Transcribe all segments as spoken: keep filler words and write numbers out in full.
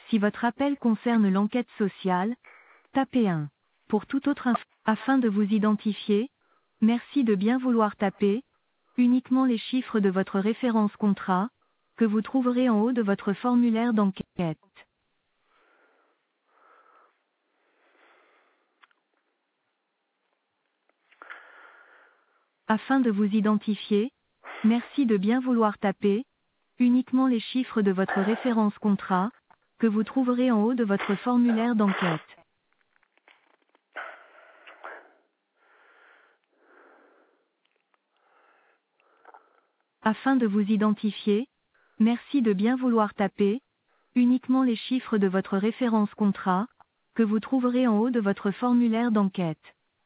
Si votre appel concerne l'enquête sociale, tapez un. Pour toute autre info, afin de vous identifier, merci de bien vouloir taper uniquement les chiffres de votre référence contrat, que vous trouverez en haut de votre formulaire d'enquête. Afin de vous identifier, merci de bien vouloir taper uniquement les chiffres de votre référence contrat, que vous trouverez en haut de votre formulaire d'enquête. Afin de vous identifier, merci de bien vouloir taper uniquement les chiffres de votre référence contrat, que vous trouverez en haut de votre formulaire d'enquête.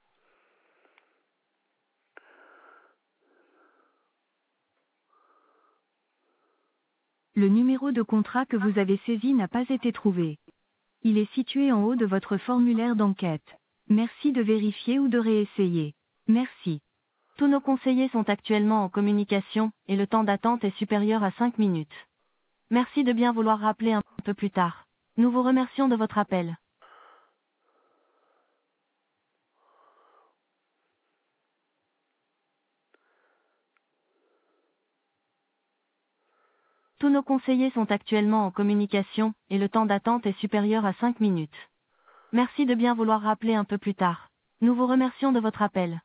Le numéro de contrat que vous avez saisi n'a pas été trouvé. Il est situé en haut de votre formulaire d'enquête. Merci de vérifier ou de réessayer. Merci. Tous nos conseillers sont actuellement en communication, et le temps d'attente est supérieur à cinq minutes. Merci de bien vouloir rappeler un peu plus tard. Nous vous remercions de votre appel. Tous nos conseillers sont actuellement en communication, et le temps d'attente est supérieur à cinq minutes. Merci de bien vouloir rappeler un peu plus tard. Nous vous remercions de votre appel.